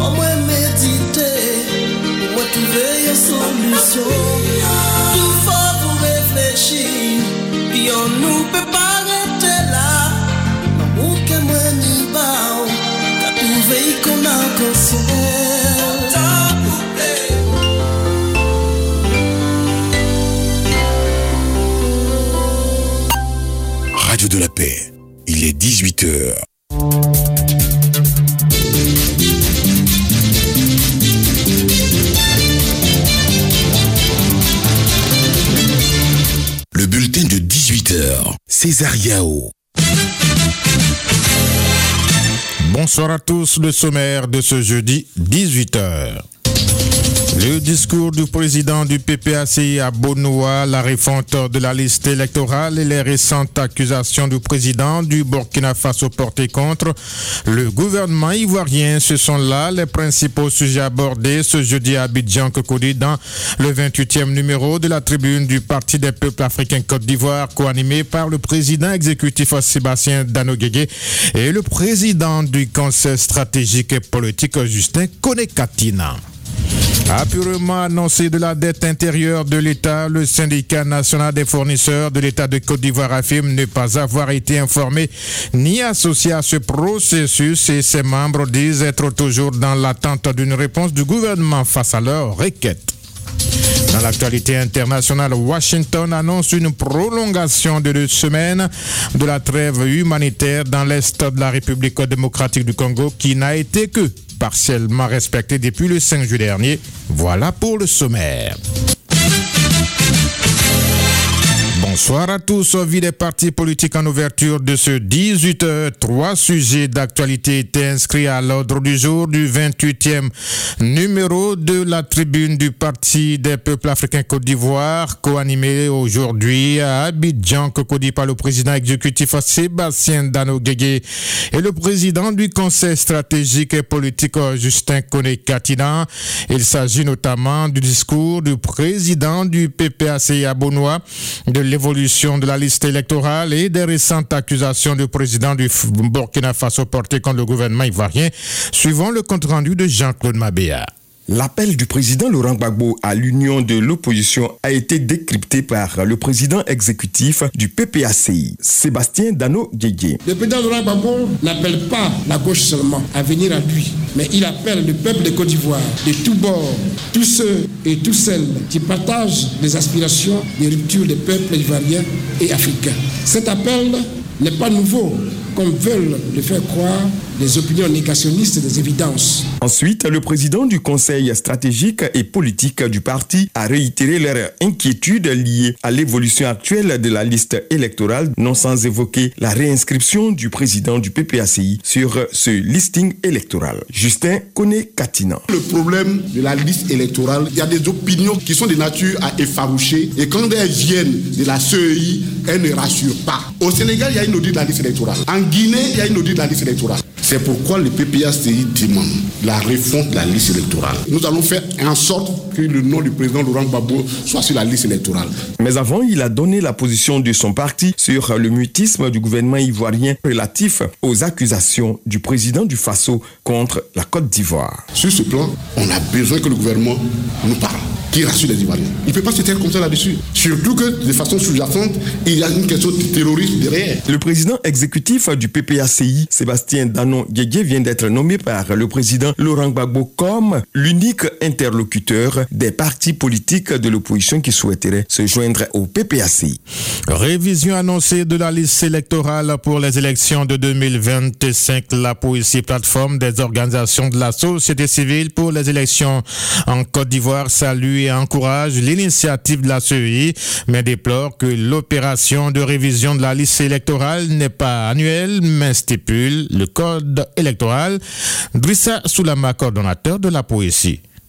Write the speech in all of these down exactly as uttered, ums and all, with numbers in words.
Au moins méditer, moi trouver une solution. Tout faut vous réfléchir, puis on nous peut pas arrêter là. Amour que moi n'y bao, qu'à trouver qu'on a conscience. Radio de la Paix, il est dix-huit heures. Le bulletin de dix-huit heures, César Yao. Bonsoir à tous, le sommaire de ce jeudi dix-huit heures. Le discours du président du P P A C I à Bonoa, la refonte de la liste électorale et les récentes accusations du président du Burkina Faso portées contre le gouvernement ivoirien. Ce sont là les principaux sujets abordés ce jeudi à Abidjan-Cocody dans le vingt-huitième numéro de la tribune du Parti des peuples africains Côte d'Ivoire, co-animé par le président exécutif Sébastien Dano-Guégué et le président du Conseil stratégique et politique Justin Koné-Katina. Apurement annoncé de la dette intérieure de l'État, le syndicat national des fournisseurs de l'État de Côte d'Ivoire affirme ne pas avoir été informé ni associé à ce processus et ses membres disent être toujours dans l'attente d'une réponse du gouvernement face à leur requête. Dans l'actualité internationale, Washington annonce une prolongation de deux semaines de la trêve humanitaire dans l'est de la République démocratique du Congo qui n'a été que partiellement respectée depuis le cinq juillet dernier. Voilà pour le sommaire. Bonsoir à tous. Vie des partis politiques en ouverture de ce dix-huit heures. Trois sujets d'actualité étaient inscrits à l'ordre du jour du vingt-huitième numéro de la tribune du Parti des peuples africains Côte d'Ivoire, co-animé aujourd'hui à Abidjan-Cocody par le président exécutif Sébastien Dano-Guégué et le président du Conseil stratégique et politique Justin Koné-Katina. Il s'agit notamment du discours du président du P P A C I à Bonoa, de l'évolution de la liste électorale et des récentes accusations du président du Burkina Faso portées contre le gouvernement ivoirien, suivant le compte-rendu de Jean-Claude Mabéa. L'appel du président Laurent Gbagbo à l'union de l'opposition a été décrypté par le président exécutif du P P A C I, Sébastien Dano-Guégué. Le président Laurent Gbagbo n'appelle pas la gauche seulement à venir à lui, mais il appelle le peuple de Côte d'Ivoire, de tous bords, tous ceux et toutes celles qui partagent les aspirations de rupture des peuples ivoiriens et africains. Cet appel n'est pas nouveau, comme veulent le faire croire les opinions négationnistes des évidences. Ensuite, le président du Conseil stratégique et politique du parti a réitéré leur inquiétude liée à l'évolution actuelle de la liste électorale, non sans évoquer la réinscription du président du P P A C I sur ce listing électoral. Justin Koné-Katina. Le problème de la liste électorale, il y a des opinions qui sont de nature à effaroucher et quand elles viennent de la C E I, elles ne rassurent pas. Au Sénégal, il y a une audit de la liste électorale. En Guinée, il y a une audit de la liste électorale. C'est pourquoi le P P A C I demande la refonte de la liste électorale. Nous allons faire en sorte que le nom du président Laurent Gbagbo soit sur la liste électorale. Mais avant, il a donné la position de son parti sur le mutisme du gouvernement ivoirien relatif aux accusations du président du Faso contre la Côte d'Ivoire. Sur ce plan, on a besoin que le gouvernement nous parle, qui rassure les Ivoiriens. Il ne peut pas se taire comme ça là-dessus. Surtout que de façon sous-jacente, il y a une question de terrorisme derrière. Le président exécutif du P P A C I, Sébastien Dano-Guégué, vient d'être nommé par le président Laurent Gbagbo comme l'unique interlocuteur des partis politiques de l'opposition qui souhaiteraient se joindre au P P A C I. Révision annoncée de la liste électorale pour les élections de deux mille vingt-cinq. La Poésie plateforme des organisations de la société civile pour les élections en Côte d'Ivoire salue et encourage l'initiative de la C E I, mais déplore que l'opération de révision de la liste électorale n'est pas annuelle, mais stipule le code électoral. Drissa Soulama, coordonnateur de la Poésie.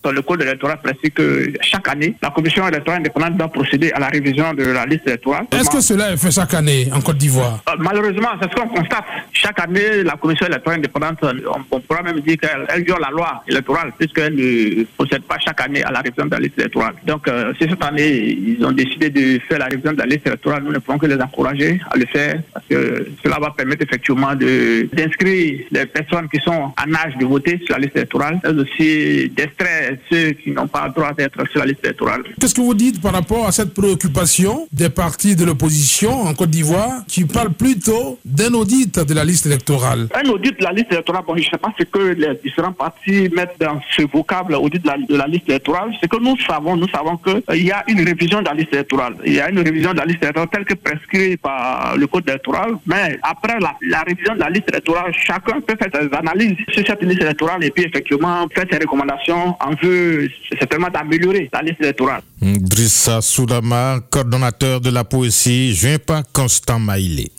Dans le code électoral précise que chaque année, la commission électorale indépendante doit procéder à la révision de la liste électorale. Est-ce que cela est fait chaque année en Côte d'Ivoire? euh, Malheureusement, c'est ce qu'on constate. Chaque année, la commission électorale indépendante, on, on pourra même dire qu'elle elle viole la loi électorale puisqu'elle ne procède pas chaque année à la révision de la liste électorale. Donc, euh, si cette année, ils ont décidé de faire la révision de la liste électorale, nous ne pouvons que les encourager à le faire parce que cela va permettre effectivement de, d'inscrire les personnes qui sont en âge de voter sur la liste électorale, mais aussi d'extraire ceux qui n'ont pas le droit d'être sur la liste électorale. Qu'est-ce que vous dites par rapport à cette préoccupation des partis de l'opposition en Côte d'Ivoire qui parlent plutôt d'un audit de la liste électorale? Un audit de la liste électorale, bon, je ne sais pas ce que les différents partis mettent dans ce vocable audit de la, de la liste électorale. Ce que nous savons, nous savons qu'il euh, y a une révision de la liste électorale. Il y a une révision de la liste électorale telle que prescrite par le code électoral, mais après la, la révision de la liste électorale, chacun peut faire ses analyses sur cette liste électorale et puis effectivement faire ses recommandations en vue certainement d'améliorer la liste électorale. Drissa Soulama, coordonnateur de la poésie, joint par Constant Maïlé.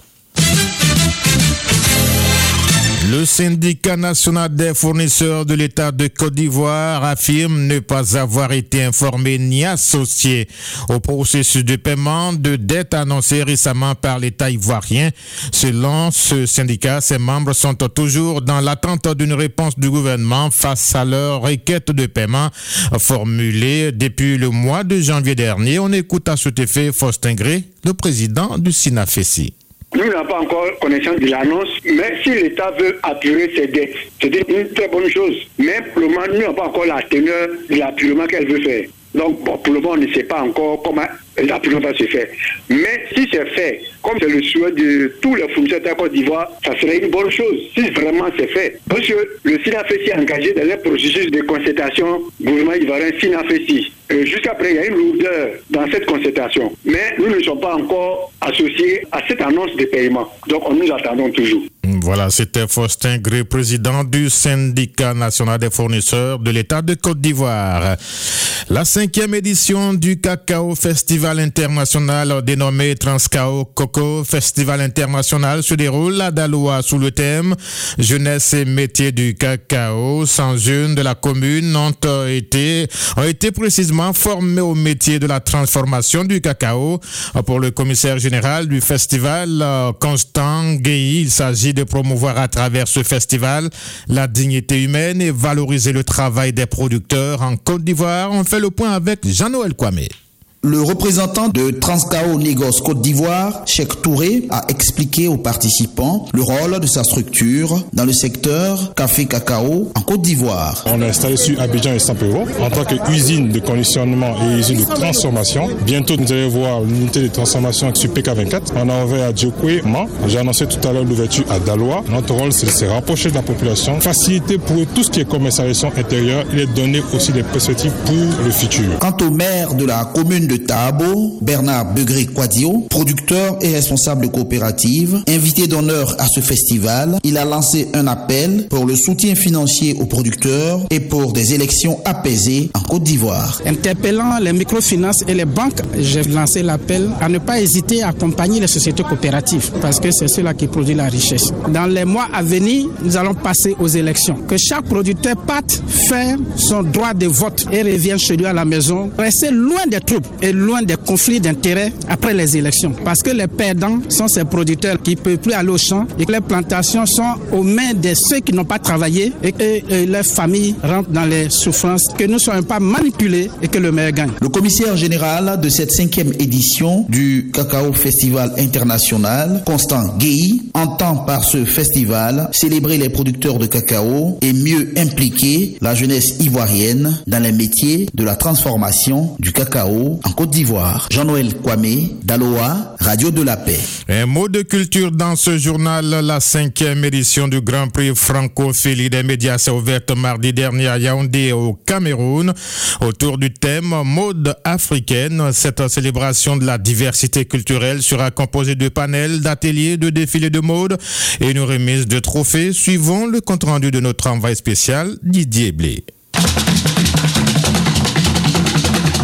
Le syndicat national des fournisseurs de l'État de Côte d'Ivoire affirme ne pas avoir été informé ni associé au processus de paiement de dettes annoncé récemment par l'État ivoirien. Selon ce syndicat, ses membres sont toujours dans l'attente d'une réponse du gouvernement face à leur requête de paiement formulée depuis le mois de janvier dernier. On écoute à cet effet Faustin Gré, le président du SINAFESI. Nous n'avons pas encore connaissance de l'annonce, mais si l'État veut apurer ses dettes, c'est une très bonne chose. Mais pour le moment, nous n'avons pas encore la teneur de l'apurement qu'elle veut faire. Donc, bon, pour le moment, on ne sait pas encore comment l'apurement va se faire. Mais si c'est fait, comme c'est le souhait de tous les fournisseurs de la Côte d'Ivoire, ça serait une bonne chose, si vraiment c'est fait. Parce que le SINAFESI est engagé dans un processus de concertation gouvernement ivoirien SINAFESI. Jusqu'à présent, il y a une lourdeur dans cette concertation. Mais nous ne sommes pas encore associés à cette annonce de paiement. Donc, nous attendons toujours. Voilà, c'était Faustin Gré, président du syndicat national des fournisseurs de l'État de Côte d'Ivoire. La cinquième édition du Cacao Festival International dénommé Transcao Coco Festival International se déroule à Daloa sous le thème Jeunesse et métiers du cacao. cent jeunes de la commune ont été, ont été précisément formés au métier de la transformation du cacao. Pour le commissaire général du festival, Constant Guéhi, il s'agit de promouvoir à travers ce festival la dignité humaine et valoriser le travail des producteurs en Côte d'Ivoire. On fait le point avec Jean-Noël Kwame. Le représentant de Transcao Négoce Côte d'Ivoire, Cheikh Touré, a expliqué aux participants le rôle de sa structure dans le secteur café-cacao en Côte d'Ivoire. On est installé sur Abidjan et Saint-Péro en tant qu'usine de conditionnement et usine de transformation. Bientôt, nous allons voir l'unité de transformation sur P K vingt-quatre. On a ouvert à Djokwe, Man. J'ai annoncé tout à l'heure l'ouverture à Daloa. Notre rôle, c'est de se rapprocher de la population, faciliter pour eux tout ce qui est commercialisation intérieure et leur donner aussi des perspectives pour le futur. Quant au maire de la commune de de Tahabo, Bernard Begré-Quadio, producteur et responsable de coopérative, invité d'honneur à ce festival, il a lancé un appel pour le soutien financier aux producteurs et pour des élections apaisées en Côte d'Ivoire. Interpellant les microfinances et les banques, j'ai lancé l'appel à ne pas hésiter à accompagner les sociétés coopératives parce que c'est cela qui produit la richesse. Dans les mois à venir, nous allons passer aux élections. Que chaque producteur parte faire son droit de vote et revienne chez lui à la maison, rester loin des troubles et loin des conflits d'intérêts après les élections. Parce que les perdants sont ces producteurs qui ne peuvent plus aller au champ et que les plantations sont aux mains de ceux qui n'ont pas travaillé et que et leurs familles rentrent dans les souffrances, que nous ne soyons pas manipulés et que le meilleur gagne. Le commissaire général de cette cinquième édition du Cacao Festival International, Constant Guéhi, entend par ce festival célébrer les producteurs de cacao et mieux impliquer la jeunesse ivoirienne dans les métiers de la transformation du cacao en Côte d'Ivoire. Jean-Noël Kwame, Daloa, Radio de la Paix. Un mot de culture dans ce journal. La cinquième édition du Grand Prix Francophilie des médias s'est ouverte mardi dernier à Yaoundé au Cameroun autour du thème mode africaine. Cette célébration de la diversité culturelle sera composée de panels, d'ateliers, de défilés de mode et une remise de trophées. Suivons le compte rendu de notre envoyé spécial Didier Blé.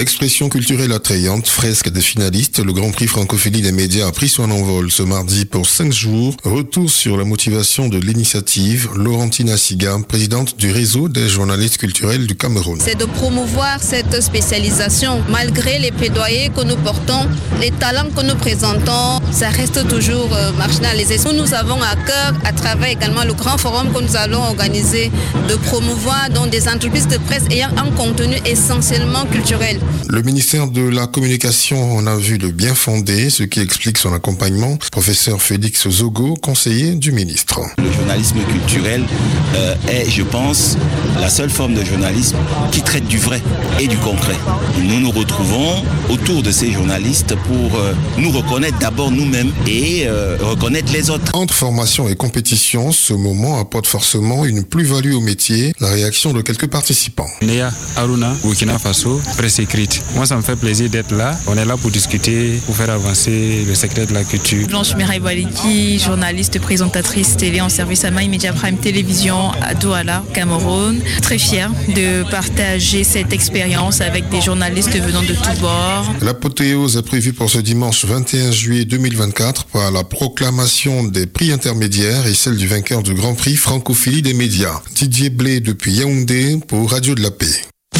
Expression culturelle attrayante, fresque des finalistes, le Grand Prix Francophilie des médias a pris son envol ce mardi pour cinq jours. Retour sur la motivation de l'initiative, Laurentine Siga, présidente du réseau des journalistes culturels du Cameroun. C'est de promouvoir cette spécialisation. Malgré les plaidoyers que nous portons, les talents que nous présentons, ça reste toujours euh, marginalisé. Nous, nous avons à cœur, à travers également le grand forum que nous allons organiser, de promouvoir donc, des entreprises de presse ayant un contenu essentiellement culturel. Le ministère de la Communication en a vu le bien fondé, ce qui explique son accompagnement. Professeur Félix Zogo, conseiller du ministre. Le journalisme culturel euh, est, je pense, la seule forme de journalisme qui traite du vrai et du concret. Nous nous retrouvons autour de ces journalistes pour euh, nous reconnaître d'abord nous-mêmes et euh, reconnaître les autres. Entre formation et compétition, ce moment apporte forcément une plus-value au métier. La réaction de quelques participants. Néa Aruna, Burkina Faso, presse écrite. Moi, ça me fait plaisir d'être là. On est là pour discuter, pour faire avancer le secret de la culture. Blanche Mireille Waliki, journaliste, présentatrice télé en service à My Media Prime Télévision à Douala, Cameroun. Très fière de partager cette expérience avec des journalistes venant de tous bords. L'apothéose est prévue pour ce dimanche vingt et un juillet deux mille vingt-quatre par la proclamation des prix intermédiaires et celle du vainqueur du Grand Prix Francophilie des médias. Didier Blé depuis Yaoundé pour Radio de la Paix.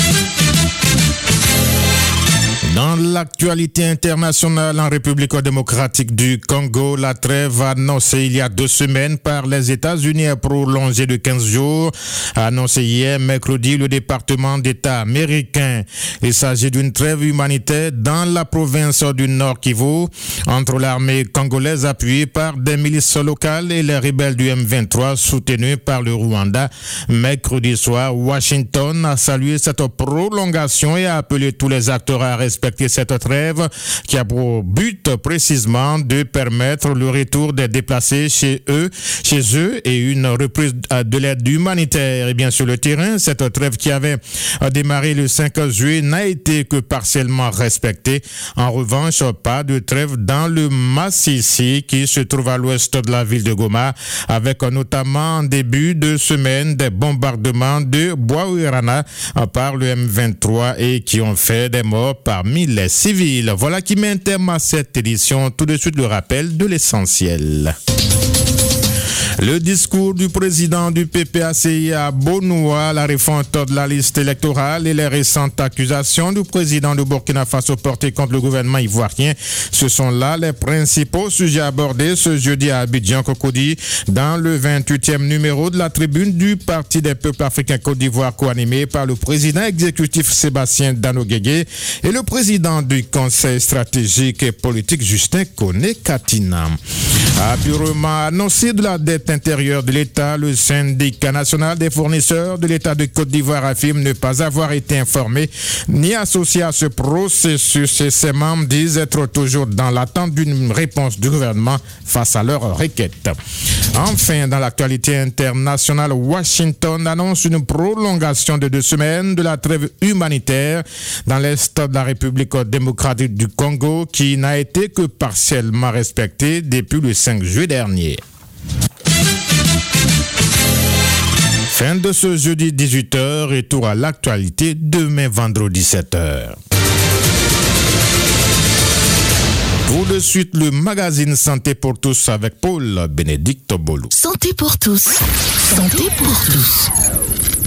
Dans l'actualité internationale en République démocratique du Congo, la trêve annoncée il y a deux semaines par les États-Unis est prolongée de quinze jours, a annoncé hier mercredi le département d'État américain. Il s'agit d'une trêve humanitaire dans la province du Nord Kivu entre l'armée congolaise appuyée par des milices locales et les rebelles du M vingt-trois soutenus par le Rwanda. Mercredi soir, Washington a salué cette prolongation et a appelé tous les acteurs à respecter cette trêve qui a pour but précisément de permettre le retour des déplacés chez eux, chez eux et une reprise de l'aide humanitaire. Et bien sur le terrain, cette trêve qui avait démarré le cinq juillet n'a été que partiellement respectée. En revanche, pas de trêve dans le Massissi qui se trouve à l'ouest de la ville de Goma, avec notamment en début de semaine des bombardements de Bouaouirana par le M vingt-trois et qui ont fait des morts parmi les civils. Voilà qui met un terme à cette édition. Tout de suite le rappel de l'essentiel. Le discours du président du P P A C I à Bonoua, la refonte de la liste électorale et les récentes accusations du président du Burkina Faso portées contre le gouvernement ivoirien, ce sont là les principaux sujets abordés ce jeudi à Abidjan, Cocody, dans le vingt-huitième numéro de la tribune du Parti des peuples africains Côte d'Ivoire, co-animé par le président exécutif Sébastien Dano-Guégué et le président du Conseil stratégique et politique Justin Koné-Katina. A purement annoncé de la dette intérieure de l'État, le syndicat national des fournisseurs de l'État de Côte d'Ivoire affirme ne pas avoir été informé ni associé à ce processus et ses membres disent être toujours dans l'attente d'une réponse du gouvernement face à leur requête. Enfin, dans l'actualité internationale, Washington annonce une prolongation de deux semaines de la trêve humanitaire dans l'est de la République démocratique du Congo qui n'a été que partiellement respectée depuis le cinq juillet dernier. Fin de ce jeudi dix-huit heures, retour à l'actualité demain vendredi sept heures. Tout de suite, le magazine Santé pour tous avec Paul Bénédicte Bolou. Santé pour tous. Santé pour tous.